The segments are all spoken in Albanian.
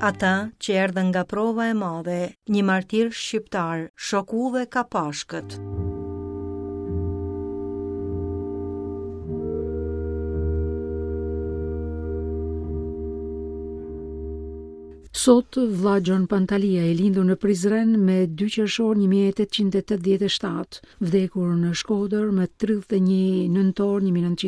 Ata që erdhën nga prova e madhe, një martir shqiptar shokuve kapashkët. Sot, vlla Gjon Pantalia e lindur në Prizren me 2 qershor 1887, vdekur në Shkodër me 31 nëntor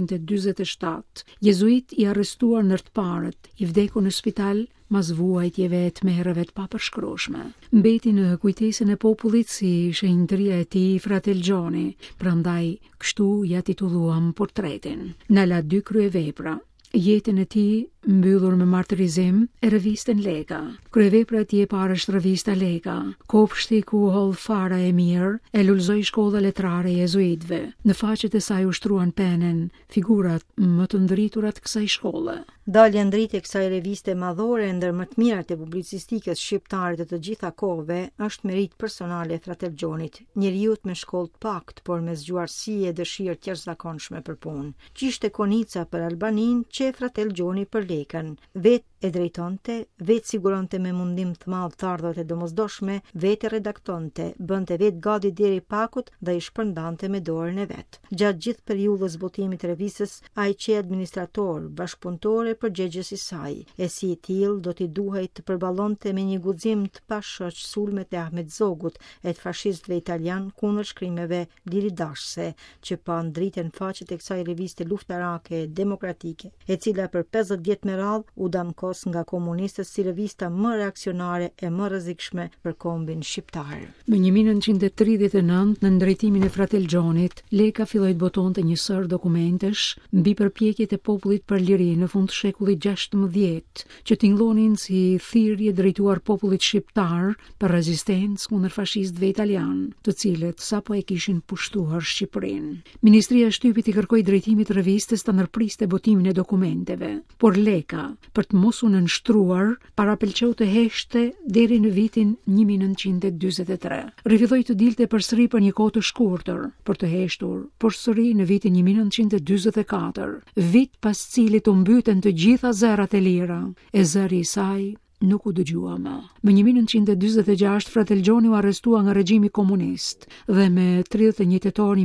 1947. Jezuit i arrestuar në Rtparët, i vdekur në spital mas vuajtjeve të merreve të papërshkrueshme. Mbeti në kujtesën e popullit si shenjtëria e tij fratel Gjoni, prandaj kështu ja titulluam portretin. Na la 2 kryevepra. Jetën e tij mbyllur me martirizim e revistën Leka. Kryevepra e tij e parë është revista Leka, kopshti ku holl fara e mirë e lulzoi shkolla letrare e jezuitëve. Në faqet e saj ushtruan penen figurat më të ndritura të kësaj shkolle. Dalja ndritje e kësaj reviste madhore ndër më të mirat e publicistikës shqiptare të gjitha kohëve është merit personale e fratel Gjonit, njeriu me shkollë të pakt, por me zgjuarësi e dëshirë të jashtëzakonshme për punë. Qishte konica për Albanin, që fratel Gjoni për Lekën. Vetë e drejtonte, vetë siguronte me mundim të madh të ardhurët e domosdoshme, vetë redaktonte, bënte vetë gati deri pakut dhe i shpërndante me dorën e vet. Gjatë gjithë periudhës botimit të revistës, ai që administrator, bashkëpunëtor e përgjegjës i saj, e si i tillë do t'i duhej të përballonte me një guxim të pashoq sulmet e Ahmet Zogut e të fashistëve italian kundër shkrimeve liridashse, që pa ndriten faqet e kësaj reviste luftarake demokratike, e cila për 50 vjet me radhë u damkos nga komunistët si revista më reaksionare e më rrezikshme për kombin shqiptar. Më 1939, në ndrejtimin e fratel Gjonit, Leka filloi të botonte një sër dokumentesh mbi përpjekjet e popullit për liri në fund të shekullit 16, që tingëllonin si thirrje drejtuar popullit shqiptar për rezistencë kundër fashistëve italian, të cilët sapo e kishin pushtuar Shqipërinë. Ministria e Shtypit i kërkoi drejtimit të revistës të ndërpriste botimin e dokumenteve, por Leka, për të mos u nënshtruar, parapëlqeu të heshte deri në vitin 1943. Rifilloi të dilte përsëri për një kohë të shkurtër, për të heshtur përsëri në vitin 1944, vit pas cilit u mbyten të gjitha zërat e lira, e zëri i saj nuk u dëgjua më. Më 1946 fratel Gjoni u arrestua nga regjimi komunist dhe me 31 tetor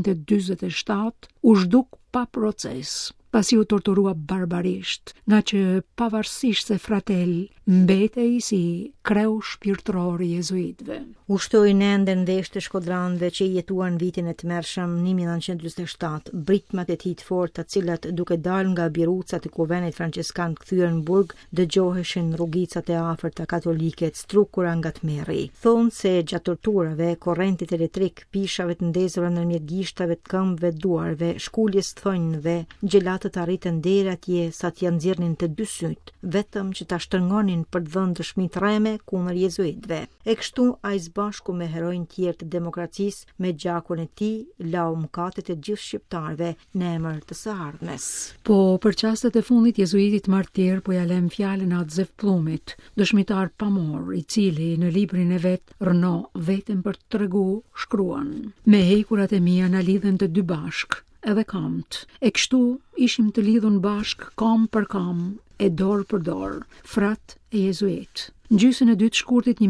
1947 u zhduk pa proces, pasi u torturua barbarisht, nga që pavarësisht se fratel mbetej si kreu shpirtëror i jezuitëve. Ushtoi në ende ndeshtë të shkodranëve që jetuan vitin e tmerrshëm 1947, britmat e tij të fortë, të cilat duke dalë nga birucat e kuvenit franciskan kthyer në burg, dëgjoheshin rrugicat e afërta katolike të strukura nga tmerri. Thonë se gjatë torturave, korrentit elektrik, pishave të ndezura ndërmjet gishtave të këmbëve, duarve, shkuljes të thonjve, gjelatët arritën deri atje sa t'ia nxjerrnin të dy syt, vetëm që ta shtrëngonin për të dhënë dëshmi treme kundër jezuitëve. E kështu ai bashku me heronj tjerë të demokracisë, me gjakun e tij, lau mëkatet e gjithë shqiptarëve në emër të së ardhmes. Po për çastet e fundit jezuitit martir po ja lëm fjalën Atzef Plumit, dëshmitar pamor, i cili në librin e vet Rëno vetëm për të treguar shkruan: me hekurat e mia na lidhen të dy bashk, edhe kamt. E kështu ishim të lidhun bashk, kam për kam, e dorë për dorë, frat e jezuit. Në gjysmën e dytë shkurtit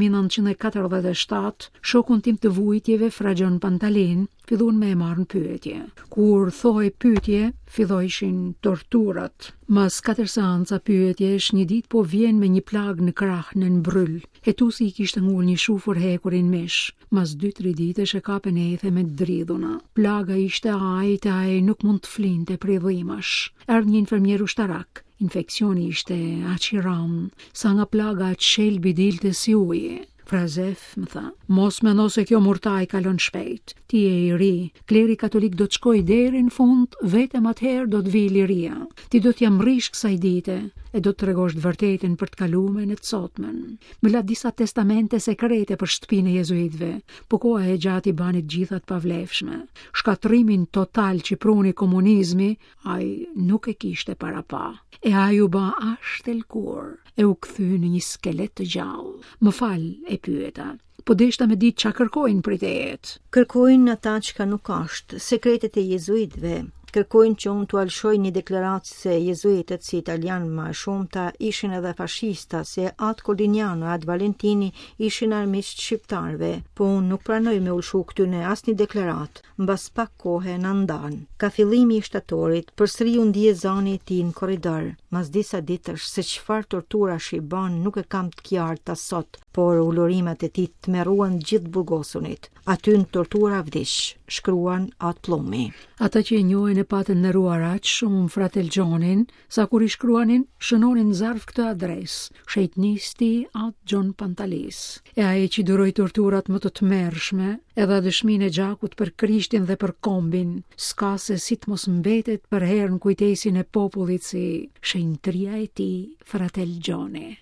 1947, shokun tim të vujtjeve, fra Gjon Pantalin, filluan me e marrën pyetje. Kur thoi pyetje, fillojshin torturat. Mas 4 seanca pyetjesh, një ditë po vjen me një plag në krah në bryl. Hetusi i kishte ngul një shufur hekurin mish. Mas 2-3 ditësh e kapen e ethe me dridhuna. Plaga ishte ai nuk mund të flinte prej dhimash. Erdhi një infermier ushtarak. Infeksioni ishte aq i rand, sa nga plaga aq shelbi dilte si uji. Fra Zef më tha: mos mendo se kjo murtaj kalon shpejt. Ti je i ri, kleri katolik do të shkoj deri në fund, vetëm atëherë do të vijë liria. Ti do t'jam rish kësaj dite e do të tregosh të vërtetën për të kalumen e të sotmen. Më la disa testamente sekrete për shtëpinë e jezuitëve, po koha e gjatë i bani të gjitha të pavlefshme. Shkatrimin total që pruni komunizmi, ai nuk e kishte para pa. E ai u ba ashtelkur, e u kthy në një skelet të gjallë. Më fal, e pyeta. Po deshta me ditë ç'a kërkojnë për të jetë. Kërkojnë ata çka nuk është, sekretet e jezuitëve. kërkojnë që unë të alshoj një deklaratë se jezuitët si italian ma shumëta ishin edhe fashista, se atë Colignano e atë Valentini ishin armiqt shqiptarve, po unë nuk pranoj me ulshu këtyne as një deklaratë, mbas pak kohe në ndanë. Ka fillimi i shtatorit, përsëri u ndje zani i tij në korridor, mas disa ditësh se çfarë torturash i ban nuk e kam të qartë as sot, por ulurimet e tij tmerruan gjithë Burgosunit. Aty në tortura vdish, shkruan atë Plumi. Ata që e njohin e patën ndëruar aq shumë fratel Gjonin, sa kur i shkruanin, shënonin zarf këtë adresë, Shejtnisti atë Gjon Pantalis. E ai që duroi torturat më të tmerrshme, edhe dëshminë e gjakut për Krishtin dhe për kombin, s'ka se si të mos mbetet për herë në kujtesin e popullit si shenjtëria e tij fratel Gjoni.